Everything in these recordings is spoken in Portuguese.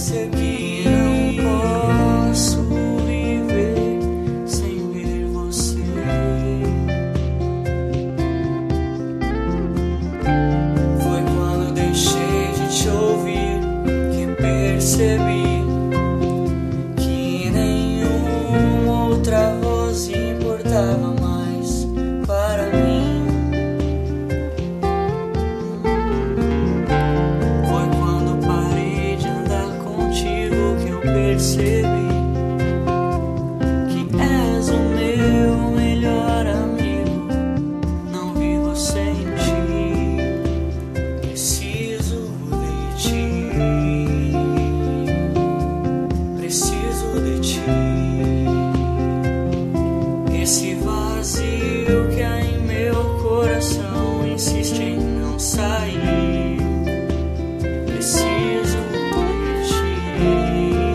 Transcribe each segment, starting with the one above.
percebi, não posso viver sem ver você. Foi quando deixei de te ouvir que percebi que nenhuma outra voz importava mais para mim. Percebi que és o meu melhor amigo. Não vivo sem ti, preciso de ti, preciso de ti. Esse vazio que há em meu coração insiste em não sair. Preciso de ti.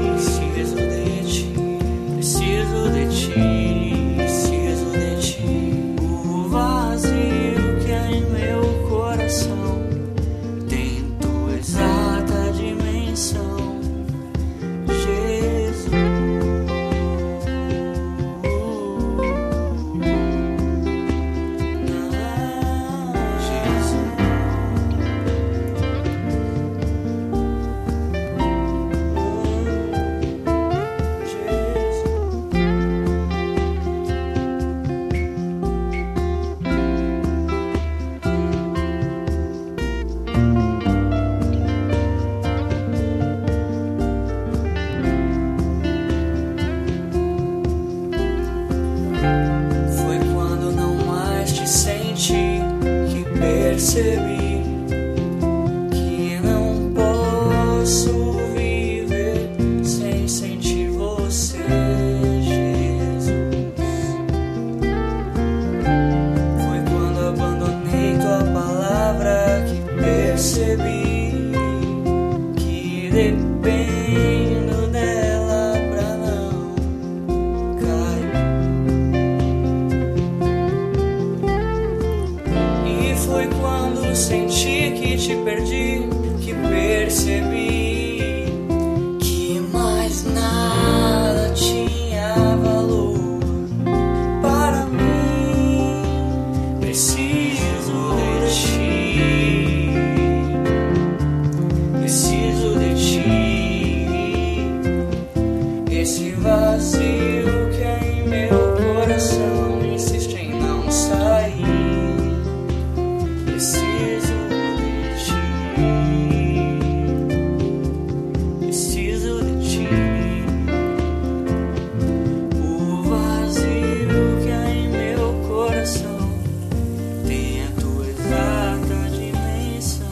Percebi que não posso viver sem sentir você, Jesus. Foi quando abandonei tua palavra que percebi que dependo dela pra não cair. E foi quando senti que te perdi, que percebi que mais nada tinha valor para mim. Preciso de ti, preciso de ti. Esse vazio que há em meu coração insiste em não sair. Preciso de ti, preciso de ti. O vazio que há em meu coração tem a tua exata dimensão.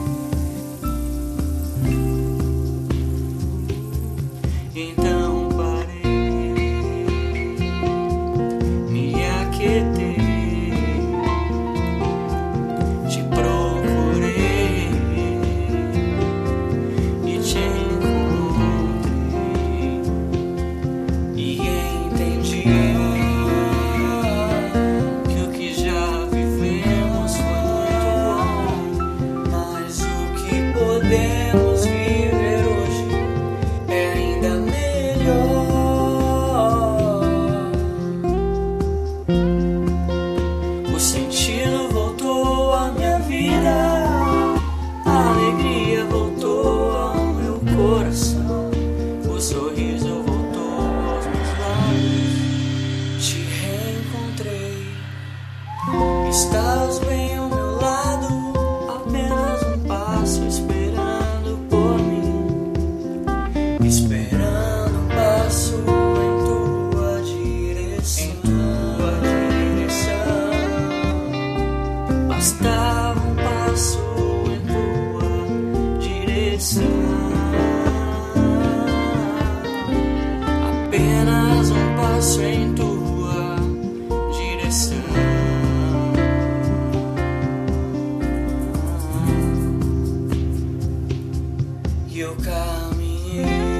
Então parei, me aquietei, podemos viver hoje é ainda melhor. O sentido voltou à minha vida, a alegria voltou ao meu coração, o sorriso voltou aos meus lábios. Te reencontrei, estás bem ao meu lado, apenas um passo esperando por mim, esperando um passo em tua direção, bastava um passo em tua direção, apenas um passo em tua direção. Eu caminhei